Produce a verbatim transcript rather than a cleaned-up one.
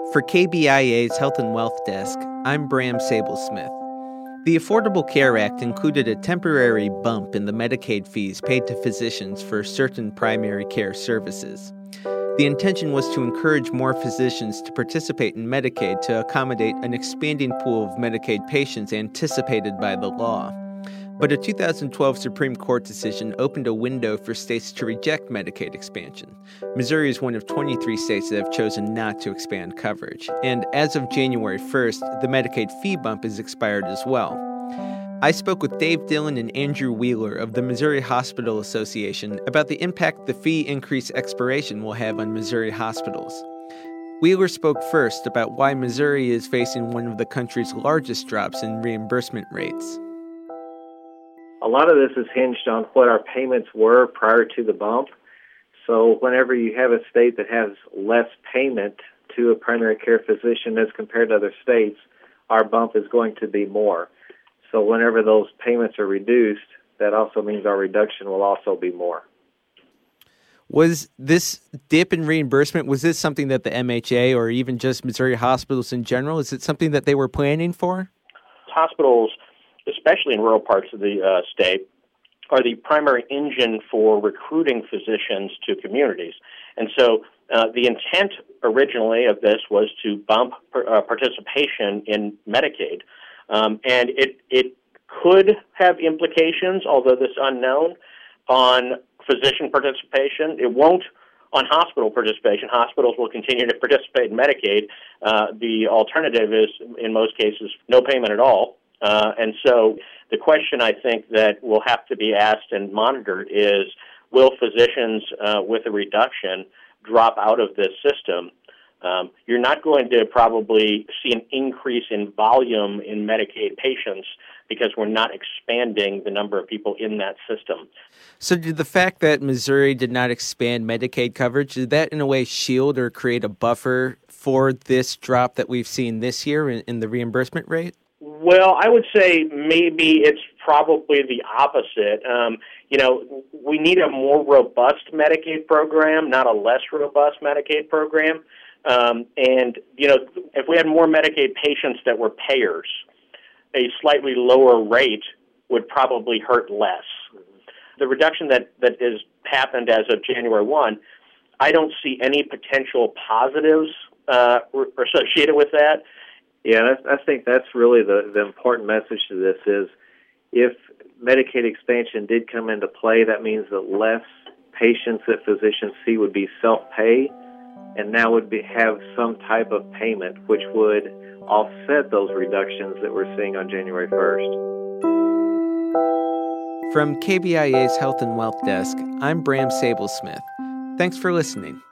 For K B I A's Health and Wealth Desk, I'm Bram Sablesmith. The Affordable Care Act included a temporary bump in the Medicaid fees paid to physicians for certain primary care services. The intention was to encourage more physicians to participate in Medicaid to accommodate an expanding pool of Medicaid patients anticipated by the law. But a two thousand twelve Supreme Court decision opened a window for states to reject Medicaid expansion. Missouri is one of twenty-three states that have chosen not to expand coverage. And as of January first, the Medicaid fee bump is expired as well. I spoke with Dave Dillon and Andrew Wheeler of the Missouri Hospital Association about the impact the fee increase expiration will have on Missouri hospitals. Wheeler spoke first about why Missouri is facing one of the country's largest drops in reimbursement rates. A lot of this is hinged on what our payments were prior to the bump. So whenever you have a state that has less payment to a primary care physician as compared to other states, our bump is going to be more. So whenever those payments are reduced, that also means our reduction will also be more. Was this dip in reimbursement, was this something that the M H A or even just Missouri hospitals in general, is it something that they were planning for? Hospitals, especially in rural parts of the uh, state, are the primary engine for recruiting physicians to communities. And so uh, the intent originally of this was to bump per, uh, participation in Medicaid. Um, and it, it could have implications, although this unknown, on physician participation. It won't on hospital participation. Hospitals will continue to participate in Medicaid. Uh, the alternative is, in most cases, no payment at all. Uh, and so the question I think that will have to be asked and monitored is, will physicians uh, with a reduction drop out of this system? Um, you're not going to probably see an increase in volume in Medicaid patients because we're not expanding the number of people in that system. So did the fact that Missouri did not expand Medicaid coverage, did that in a way shield or create a buffer for this drop that we've seen this year in, in the reimbursement rate? Well, I would say maybe it's probably the opposite. Um, you know, we need a more robust Medicaid program, not a less robust Medicaid program. Um, and, you know, if we had more Medicaid patients that were payers, a slightly lower rate would probably hurt less. The reduction that, that has happened as of January first, I don't see any potential positives uh, associated with that. Yeah, I think that's really the, the important message to this is if Medicaid expansion did come into play, that means that less patients that physicians see would be self-pay and now would be, have some type of payment which would offset those reductions that we're seeing on January first. From K B I A's Health and Wealth Desk, I'm Bram Sablesmith. Thanks for listening.